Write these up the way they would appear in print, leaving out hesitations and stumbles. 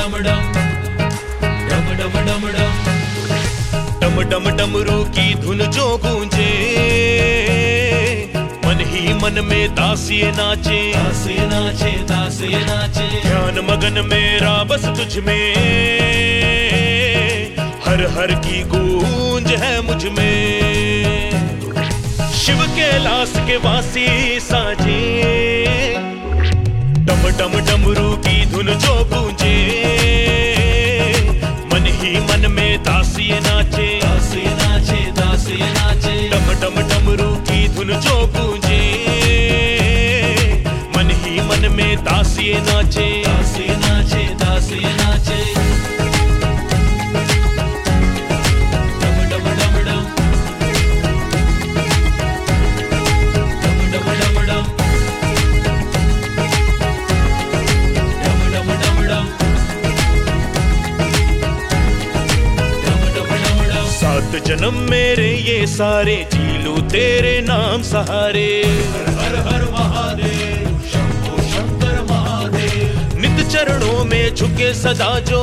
डम डम डम डम डम डम डमरू की धुन जो गूंजे, मन ही मन में दासिये नाचे, दासिये नाचे, दासिये नाचे। ध्यान मगन मेरा बस तुझ में, हर हर की गूंज है मुझ में। शिव के लास के वासी साजे, डम डम डमरू की धुन जो गूंजे, मन ही मन में दासिये नाचे, दासिये नाचे, दासिये नाचे। डम डम डमरू की धुन जो गूंजे, मन ही मन में दासिये नाचे, दासिये नाचे, दासिये नाचे। डम डम डम डम डम डम डम डम डम डम डम। सात जन्म मेरे ये सारे, जी लूं तेरे नाम सहारे। हर हर महादेव, शंभो शंकर महादेव। नित चरणों में झुके सदा जो,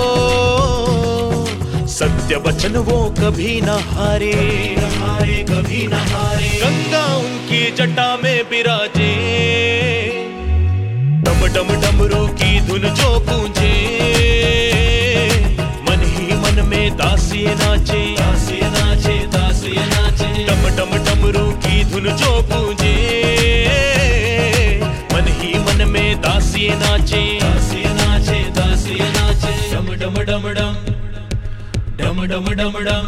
सत्य वचन वो कभी न हारे, हारे कभी न हारे। गंगा उनकी जटा में बिराजे, डम डम डमरू की धुन जो गूंजे, मन ही मन में दासिये नाचे, दासिये नाचे, दासिये नाचे। डम डम डमरू की धुन जो गूंजे, मन ही मन में दासिये नाचे, दासिये नाचे, दासिये नाचे। डम डम डम डम डम डम डम डम।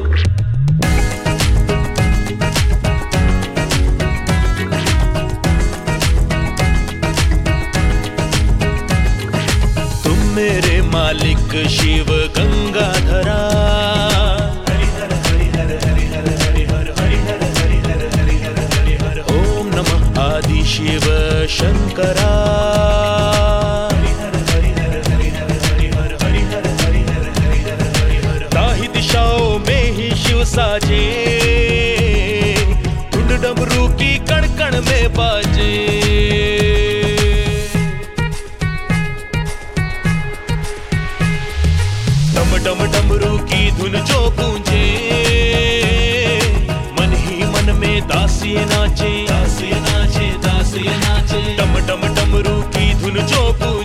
तुम मेरे मालिक शिव गंगाधरा, हरि हर हरि हर हरि हर हरि हर हरि हर हरि हर हरि हर हरि हर। ओम नमः आदि शिव शंकरा, हरि हर हरि हर हरि हर हरि हर हरि हर हरि हर हरि हर हरि हर। ताहि दिशाओं में ही शिव साजे, धुन डमरू की कण कण में बाजे। डम डम डमरू की धुन जो गूंजे, मन ही मन में दासिये नाचे, दासिये नाचे, दासिये नाचे। डम डम डमरू की धुन जो गूंजे,